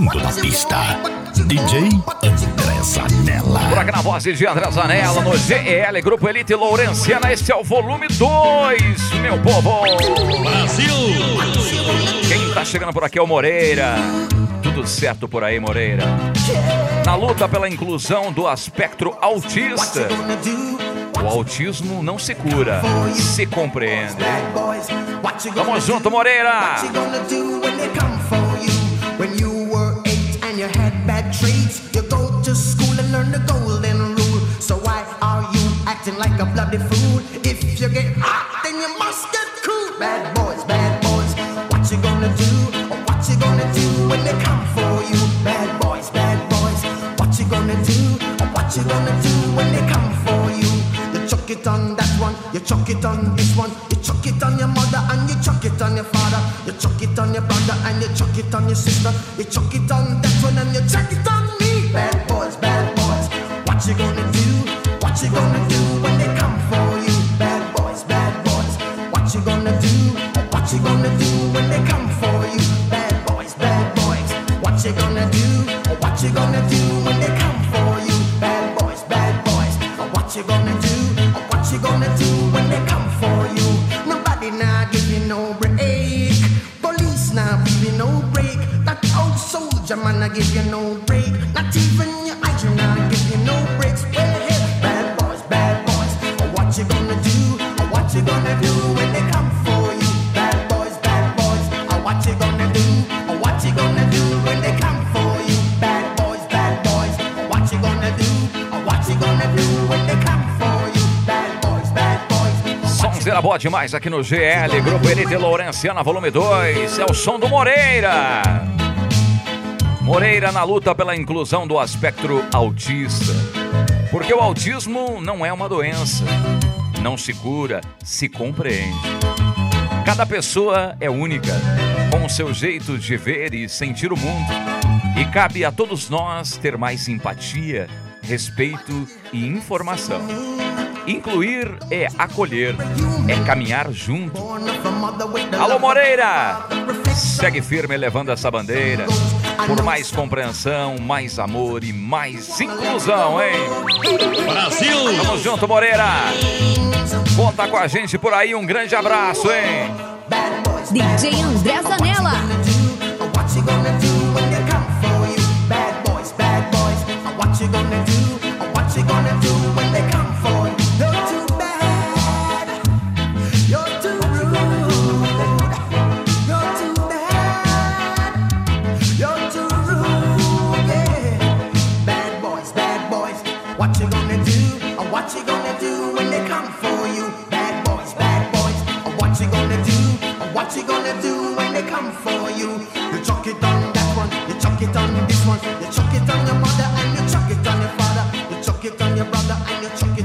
comando da pista, DJ André Zanella. Por aqui na voz de André Zanella, no GEL, Grupo Elite Lourenciana. Este é o volume 2, meu povo. Brasil! Quem tá chegando por aqui é o Moreira. Tudo certo por aí, Moreira? Na luta pela inclusão do aspecto autista. O autismo não se cura, se compreende. Tamo junto, Moreira! Chuck it on that one, you chuck it on this one, you chuck it on your mother and you chuck it on your father, you chuck it on your brother and you chuck it on your sister, you chuck it on that one and you chuck it on me. Bad boys, what you gonna do? What you gonna do when they come for you? Bad boys, what you gonna do? What you gonna do when they come for you? Bad boys, what you gonna do? What you gonna do when they come for you? Bad boys, what you gonna do? What you gonna do when they come for you? Nobody now give you no break. Police now give you no break. That old soldier man I give you no break. Not even your eyes now give you no breaks. Hey, bad boys, what you gonna do? What you gonna do when they come for you? Bad boys, what you gonna do? What you gonna do when they come for you? Bad boys, what you gonna do? What you gonna do when they come for you? Bad boys. Sonzeira boa demais aqui no GL, Grupo Elite Lourenciana, volume 2. É o som do Moreira. Moreira na luta pela inclusão do aspecto autista. Porque o autismo não é uma doença. Não se cura, se compreende. Cada pessoa é única, com o seu jeito de ver e sentir o mundo. E cabe a todos nós ter mais simpatia, respeito e informação. Incluir é acolher, é caminhar junto. Alô, Moreira! Segue firme levando essa bandeira por mais compreensão, mais amor e mais inclusão, hein? Brasil! Tamo junto, Moreira! Conta com a gente por aí, um grande abraço, hein? DJ André Zanella. What you gonna do when they come for you? Bad boys, what you gonna do? What you gonna do when they come for you? You're too bad, you're too rude, you're too bad, you're too rude, yeah. Bad boys, what you gonna do? What you gonna do when they come for you? Bad boys, what you gonna do? What you gonna do when they come for you? You chuck it on that one, you chuck it on this one, you chuck it on your mother and you chuck it on your father, you chuck it on your brother and you chuck it